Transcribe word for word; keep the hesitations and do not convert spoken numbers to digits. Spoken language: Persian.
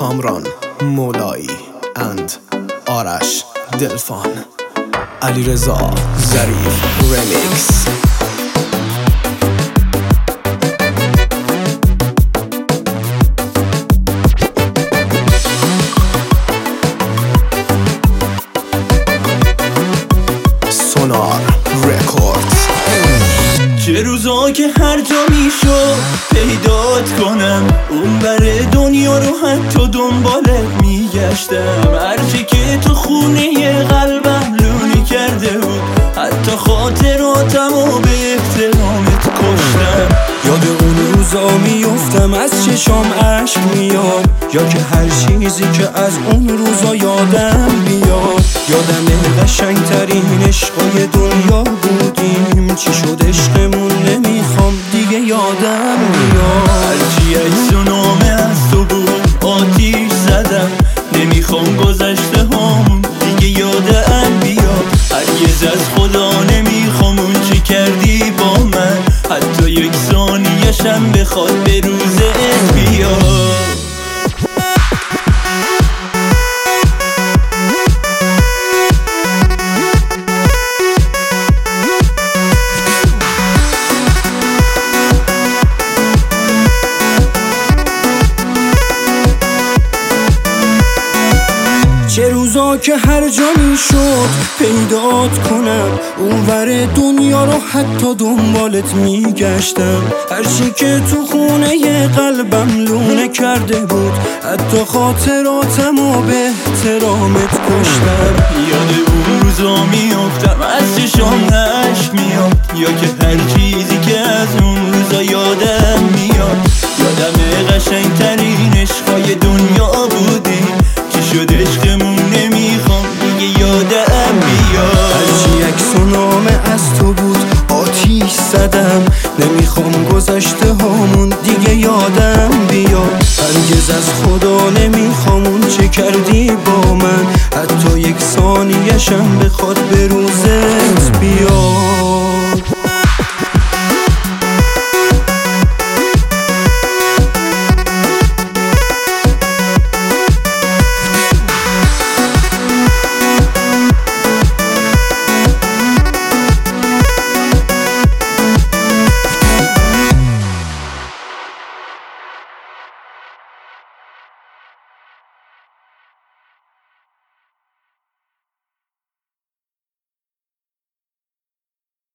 کامران مولایی اند آرش دلفان علیرضا ظریف رمیکس. سونار رکوردز. چه روزا که هر جا میشد پیدات کنم، اون بر دنیا رو حتی دنبالت میگشتم. هرچی که تو خونه قلبم لونی کرده بود، حتی خاطراتم و به احترامت کشتم. یاد اون روزا میفتم از چشام عشق میاد، یا که هر چیزی که از اون روزا یادم بیاد. یادم قشنگ ترین عشقای دنیا بودیم، چی شد عشقمون نمیخوام دیگه یادم بیاد. هرچی عکس و نامه از تو بود آتیش زدم، نمیخوام گذشته همون دیگه یادم بیاد. هرگز از خدا نمیخوام اون چی کردی با من، حتی یک ثانیه‌شم بخواد به روزت بیاد. چه روزا که هر جا میشد پیدات کنم، اونور دنیا رو حتی دنبالت میگشتم. هرچی که تو خونه قلبم لونه کرده بود، حتی خاطراتم و به احترامت کشتم. یاد اون روزا میافتم از چشام اشک میاد، یا که هر چیزی که از اون روزا یادم میاد. یادم قشنگ ترین عشقای دنیا بودی، چی شد عشقمون نمیخوام دیگه یادم بیاد. هرچی عکس و نامه از تو بود آتیش زدم، نمیخوام گذشته هامون دیگه یادم بیاد. هرگز از خدا نمیخوام اون چه کردی با من، حتی یک ثانیه‌شم بخواد به روزت بیاد.